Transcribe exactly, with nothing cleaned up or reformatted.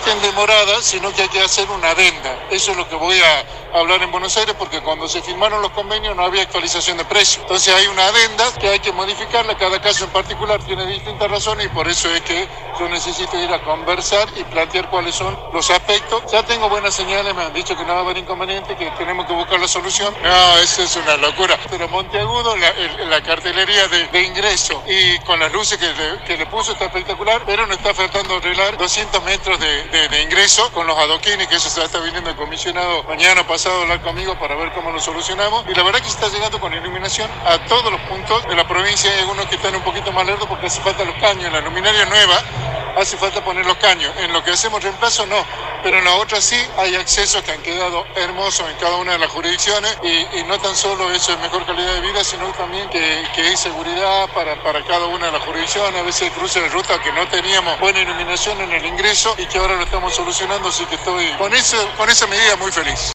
estén demoradas, sino que hay que hacer una adenda. Eso es lo que voy a hablar en Buenos Aires, porque cuando se firmaron los convenios no había actualización de precios. Entonces hay una adenda que hay que modificarla, cada caso en particular tiene distintas razones y por eso es que yo necesito ir a conversar y plantear cuáles son los aspectos. Ya tengo buenas señales, me han dicho que no va a haber inconveniente, que tenemos que buscar la solución. No, eso es una locura. Pero Monteagudo, la, el, la cartelería de, de ingreso y con las luces que le, que le puso está espectacular, pero nos está faltando arreglar doscientos metros de, de, de ingreso con los adoquines, que eso se está viniendo el comisionado mañana pasado a hablar conmigo para ver cómo lo solucionamos. Y la verdad que se está llegando con iluminación a todos los puntos de la provincia. Hay algunos que están un poquito más lerdos porque hace falta los caños. La luminaria nueva hace falta poner los caños. En lo que hacemos reemplazo no, pero en la otra sí hay accesos que han quedado hermosos en cada una de las jurisdicciones y, y no tan solo eso es mejor calidad de vida, sino también que, que hay seguridad para, para cada una de las jurisdicciones. A veces hay cruces de ruta que no teníamos buena iluminación en el ingreso y que ahora lo estamos solucionando, así que estoy con, eso, con esa medida muy feliz.